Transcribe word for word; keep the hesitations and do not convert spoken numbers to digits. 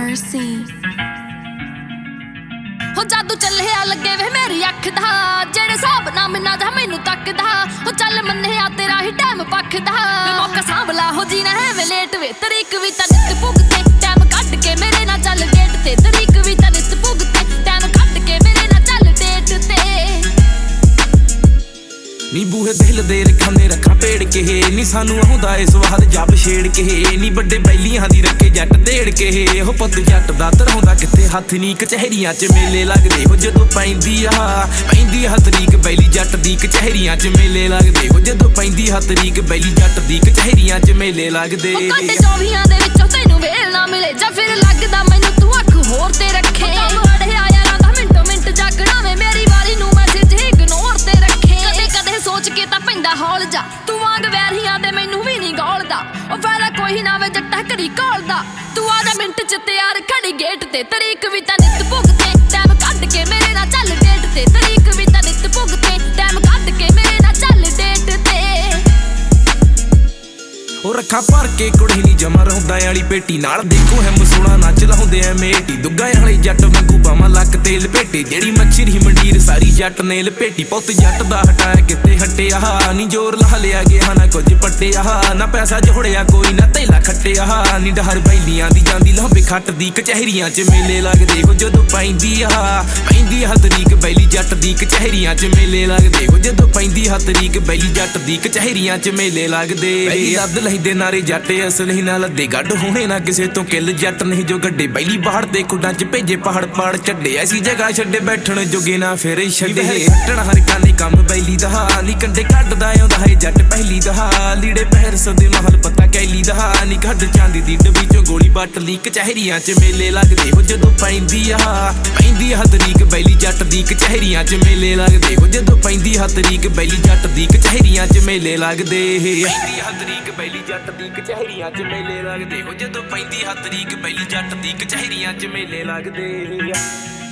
mercy हो जादू चलिया लगे वे मेरी अख दा जेड़े साहब ना मिना जा मैनू तकदा हो चल मन्निया तेरा ही टाइम पखदा मौका सांभला हो जीना है वे लेट वे तरीक भी ता नित भुगते टाइम कट के मेरे ना चल गेट ते तरीक भी ता नित भुगते टाइम कट के मेरे ना चल डेट ते नी बूहे दिल दे रखाने रखा पेड़ के नी सानू आउंदा ए सवाल जब छेड़ के नी बड़े बैलियां दी रखे जट देड़ के हो पुत जट दा धराउंदा किथे हथ नी कचहरियां च मेले लगदे हो जदों पैंदी आ पैंदी आ तरीक बैली जट दी कचहरियां च मेले लगदे हो जदों पैंदी आ तरीक बैली जट दी कचहरियां च मेले लगदे घंटे चौबीस दे विचों तैनू वेल ना मिले जा फिर लगदा मैनू तू अख होर ते रखे अड़े आया रंदा मिंटो मिंट जागना वे मेरी वारी नू मैसेज इग्नोर ते रखे कदे कदे सोच के तां पैंदा हौल जा तू वांग वैरियां दे मैनू भी नहीं गौलदा ओ फायदा कोई ना वे जट्टा करी कौलदा तू आ जा मिंट च तैयार खड़ी गेट ते तरीक भी तां नित भुगते टाइम कट के मेरे ना चल डेट ते तरीक भी तां नित भुगते टाइम कट के मेरे ना चल डेट ते ओ रखा भर के कुड़ी नी जमा रहुंदा वाली पेटी नाल देखो है मसूड़ा नच लाउंदे ऐ मेटी दुग्गा वाले जट वांगू बावां लक ते लपेटे जेड़ी मच्छी मंडीर सारी जट ने लपेटी पुत जट दा हटाया किते हटिया नी जोर ला लिया गया ना कुछ पट्टिया ना पैसा जोड़िया कोई ना तेला खट्टिया नी डहर बैलियां दी जांदी लांबे खट दी कचहरियां च मेले लगदे हो जदों पैंदी आ पैंदी आ तरीक बैली जट दी कचहरियां च मेले लगदे हो जदों पैंदी आ तरीक बैली जट दी कचहरियां च मेले लगदे अद दे नारे जट असली ना लद्दे गड्ड होने ना किसे तो किल जट नहीं जो गड्डे बैली बाहर दे खुडां च भेजे पहाड़ पहाड़ छड्डे ऐसी जगह छड्डे बैठण जोगे ना फिर छड्डे हटण हर काने काम बैली दा नी कंडे कड्डदा आउंदा है जट पहली दा लीड़े पहर सदे महल पता कैली दा नी कड्ड चांदी दी डब्बी चों गोली बट ली कचहरियां च मेले लगदे हो जदों पैंदी आ पैंदी आ तरीक बैली जट दी कचहरियां च मेले लगदे हो जदों पैंदी आ तरीक बैली जट दी कचहरियां च मेले लगदे पैंदी आ तरीक बैली जट दी कचहरियां च मेले लगदे हो जदों पैंदी आ तरीक बैली जट दी कचहरियां च मेले लगदे।